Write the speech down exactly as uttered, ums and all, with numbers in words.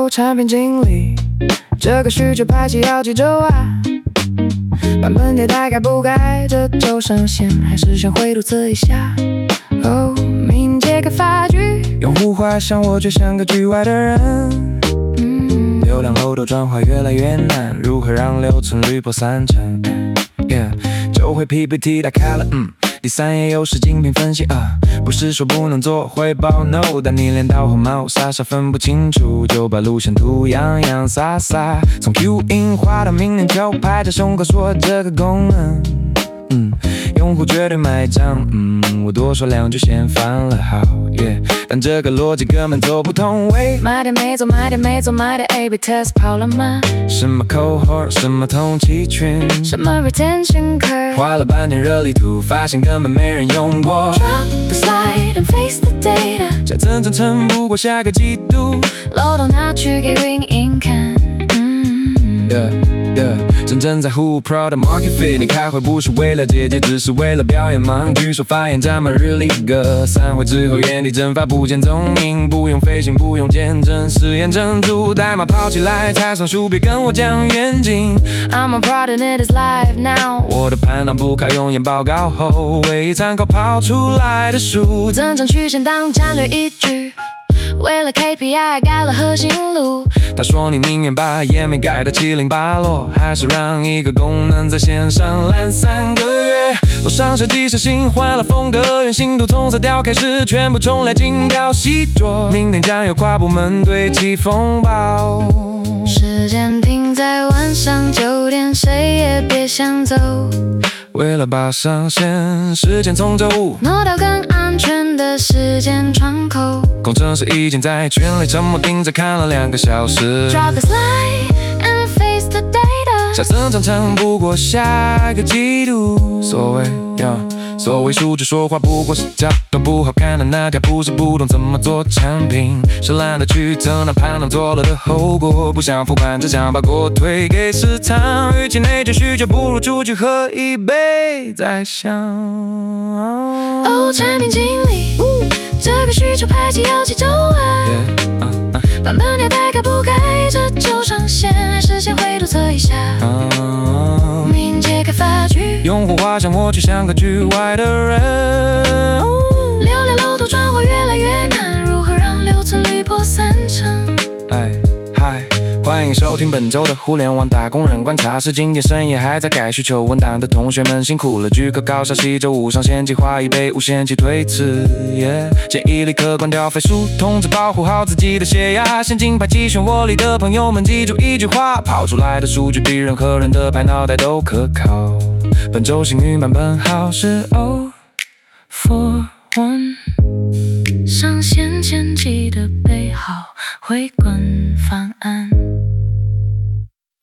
哦，产品经理，这个需求排期要几周啊？版本迭代该不该这周上线，还是想回独自一下？哦，敏捷开发局， 用户画像我却像个局外的人。嗯，流量漏斗转化越来越难，如何让留存率破三成 ？Yeah， 就会 P P T 打开了，嗯。第三页又是精品分析啊，不是说不能做汇报 no， 但你连导航猫傻傻分不清楚，就把路线图洋洋洒洒，从 Q 音画到明年就拍着胸口说这个功能，嗯，用户绝对买账，嗯，我多说两句先翻了好耶， yeah， 但这个逻辑根本走不通。喂， 买点没做，买点没做，买点 A B test 跑了吗？ 什么 cohort， 什么同期群， 什么 retention curve， 画了半天热力图，发现根本没人用过。 Drop the slide and face the data， 再增长撑不过下个季度， 漏洞拿去给运营看。嗯 Yeah yeah， 真正在乎 product market fit， 你开会不是为了解解，只是为了表演吗？举手发言占满日历格，散会之后原地蒸发不见踪影，不用飞行不用见证，实验珍珠代码跑起来才算数，别跟我讲远景。 I'm a product it is live now， 我的盘脑不开用眼报告后，唯一参考跑出来的数， 增长曲线当战略依据，为了 K P I 改了核心路。 他说你宁愿把页面改得七零八落，还是让一个功能在线上烂三个月。楼上设计师新换了风格，原新图从色调开始全部重来，精雕细琢。明天将有跨部门对齐风暴， 时间定在晚上九点，谁也别想走。 为了把上线时间从周五挪到更安全的时间窗口， 工程师已经在群里沉默盯着看了两个小时。 Drop the slide and face the data， 下增长撑不过下个季度。所谓要所谓数据说话不过是角度不好看的那条，不是不懂怎么做产品，是懒得去测那判断做了的后果，不想复盘，只想把锅推给市场。与其内卷需求，不如出去喝一杯再想。 哦，产品经理，这个需求排期要几周啊？ Yeah, uh, uh, 版本迭代该不该这周上线，还是先回头测一下？ uh, 敏捷开发局， 用户画像我却像个局外的人。 流量漏斗转化越来越难，如何让留存率破三成？ 哎嗨，欢迎收听本周的互联网打工人观察室。今天深夜还在改需求文档的同学们辛苦了，聚课高效期周五上线计划一杯无限期推迟。Yeah， 建议立刻关掉飞书通知，保护好自己的血压。先进排期漩涡里的朋友们记住一句话，跑出来的数据比任何人的拍脑袋都可靠。本周幸运版本号是 zero four one， 上线前记得备好回归。